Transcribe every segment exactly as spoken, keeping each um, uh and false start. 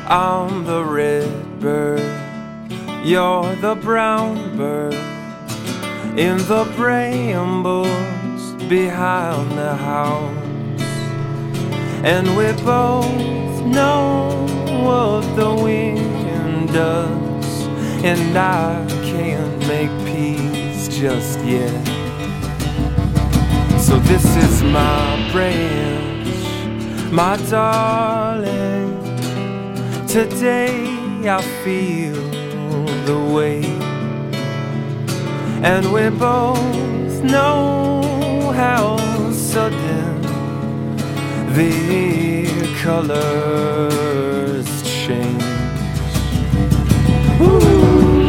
I'm the red bird, you're the brown bird, in the brambles behind the house. And we both know what the wind does, and I can't make peace just yet. So this is my branch, my darling. Today I feel the way, and we both know how sudden the colors change. Ooh.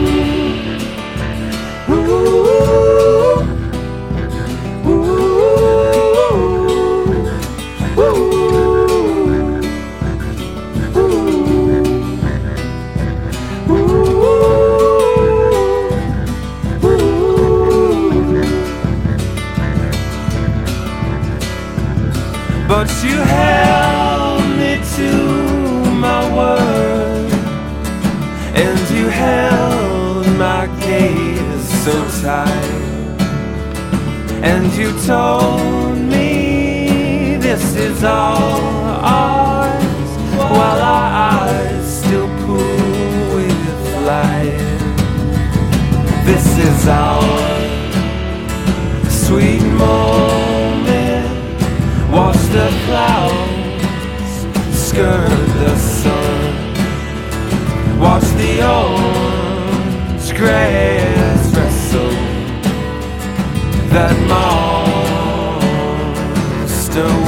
But you held me to my word, and you held my gaze so tight, and you told me this is all ours, while our eyes still pool with light. This is our sweet moment. Watch the clouds skirt the sun. Watch the orange grass wrestle that monster.